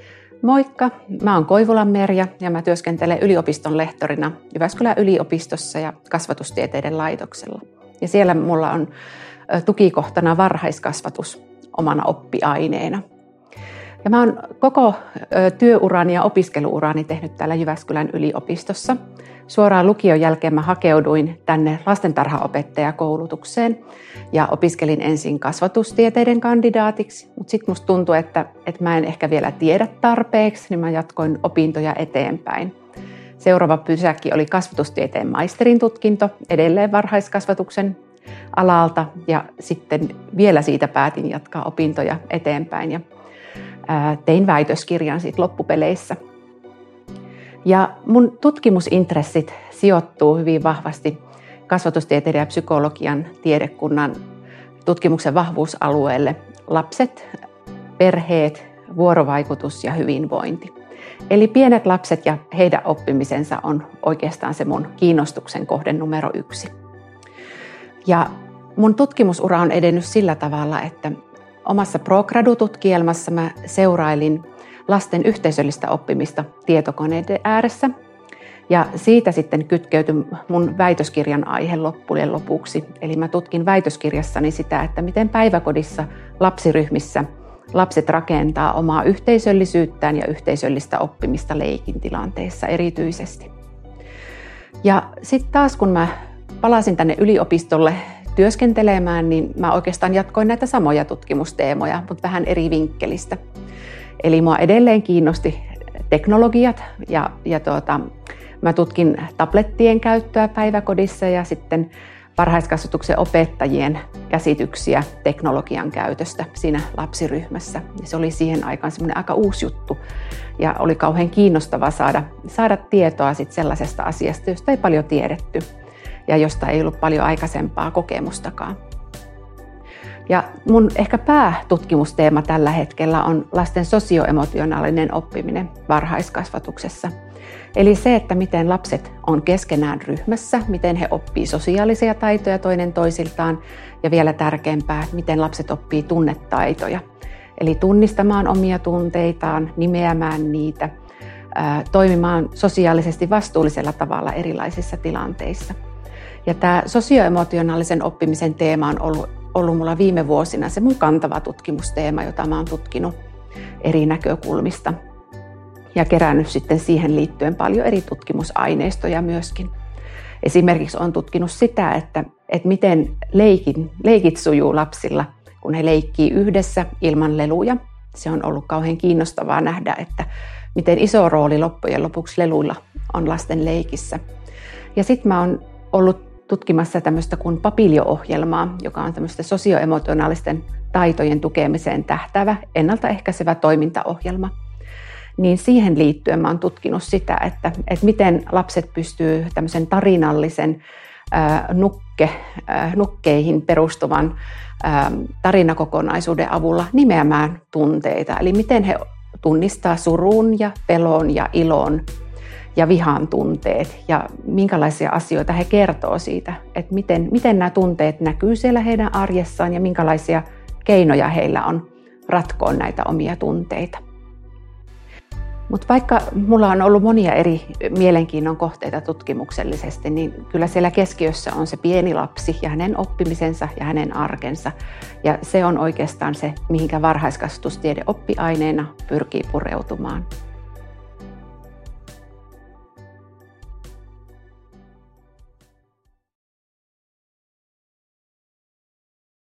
Moikka, mä oon Koivulan Merja ja mä työskentelen yliopiston lehtorina Jyväskylän yliopistossa ja kasvatustieteiden laitoksella. Ja siellä mulla on tukikohtana varhaiskasvatus omana oppiaineena. Ja mä oon koko työurani ja opiskeluurani tehnyt täällä Jyväskylän yliopistossa. Suoraan lukion jälkeen mä hakeuduin tänne lastentarhaopettajakoulutukseen ja opiskelin ensin kasvatustieteiden kandidaatiksi, mutta sitten musta tuntui, että mä en ehkä vielä tiedä tarpeeksi, niin mä jatkoin opintoja eteenpäin. Seuraava pysäkki oli kasvatustieteen maisterin tutkinto edelleen varhaiskasvatuksen alalta ja sitten vielä siitä päätin jatkaa opintoja eteenpäin ja tein väitöskirjan siitä loppupeleissä. Ja mun tutkimusintressit sijoittuu hyvin vahvasti kasvatustieteiden ja psykologian tiedekunnan tutkimuksen vahvuusalueelle lapset, perheet, vuorovaikutus ja hyvinvointi. Eli pienet lapset ja heidän oppimisensa on oikeastaan se mun kiinnostuksen kohde numero 1. Ja mun tutkimusura on edennyt sillä tavalla, että omassa pro-gradu-tutkielmassa mä seurailin lasten yhteisöllistä oppimista tietokoneiden ääressä. Ja siitä sitten kytkeytyi mun väitöskirjan aihe loppujen lopuksi. Eli mä tutkin väitöskirjassani sitä, että miten päiväkodissa lapsiryhmissä lapset rakentaa omaa yhteisöllisyyttään ja yhteisöllistä oppimista leikin tilanteissa erityisesti. Ja sitten taas kun mä palasin tänne yliopistolle työskentelemään, niin mä oikeastaan jatkoin näitä samoja tutkimusteemoja, mutta vähän eri vinkkelistä. Eli mua edelleen kiinnosti teknologiat ja mä tutkin tablettien käyttöä päiväkodissa ja sitten varhaiskasvatuksen opettajien käsityksiä teknologian käytöstä siinä lapsiryhmässä. Ja se oli siihen aikaan semmoinen aika uusi juttu ja oli kauhean kiinnostavaa saada tietoa sit sellaisesta asiasta, josta ei paljon tiedetty ja josta ei ollut paljon aikaisempaa kokemustakaan. Ja mun ehkä päätutkimusteema tällä hetkellä on lasten sosioemotionaalinen oppiminen varhaiskasvatuksessa. Eli se, että miten lapset on keskenään ryhmässä, miten he oppii sosiaalisia taitoja toinen toisiltaan ja vielä tärkeämpää, miten lapset oppii tunnetaitoja. Eli tunnistamaan omia tunteitaan, nimeämään niitä, toimimaan sosiaalisesti vastuullisella tavalla erilaisissa tilanteissa. Ja tämä sosioemotionaalisen oppimisen teema on ollut mulla viime vuosina se mun kantava tutkimusteema, jota mä oon tutkinut eri näkökulmista ja kerännyt sitten siihen liittyen paljon eri tutkimusaineistoja myöskin. Esimerkiksi olen tutkinut sitä, että miten leikit sujuu lapsilla, kun he leikkii yhdessä ilman leluja. Se on ollut kauhean kiinnostavaa nähdä, että miten iso rooli loppujen lopuksi leluilla on lasten leikissä. Ja sitten mä oon ollut tutkimassa tämmöistä kuin Papilio-ohjelmaa, joka on tämmöistä sosioemotionaalisten taitojen tukemiseen tähtäävä ennaltaehkäisevä toimintaohjelma. Niin siihen liittyen mä oon tutkinut sitä, että miten lapset pystyy tämmöisen tarinallisen nukkeihin perustuvan tarinakokonaisuuden avulla nimeämään tunteita. Eli miten he tunnistaa surun ja pelon ja ilon ja vihan tunteet ja minkälaisia asioita he kertoo siitä, että miten nämä tunteet näkyy siellä heidän arjessaan ja minkälaisia keinoja heillä on ratkoa näitä omia tunteita. Mutta vaikka mulla on ollut monia eri mielenkiinnon kohteita tutkimuksellisesti, niin kyllä siellä keskiössä on se pieni lapsi ja hänen oppimisensa ja hänen arkensa. Ja se on oikeastaan se, mihinkä varhaiskasvatustiede oppiaineena pyrkii pureutumaan.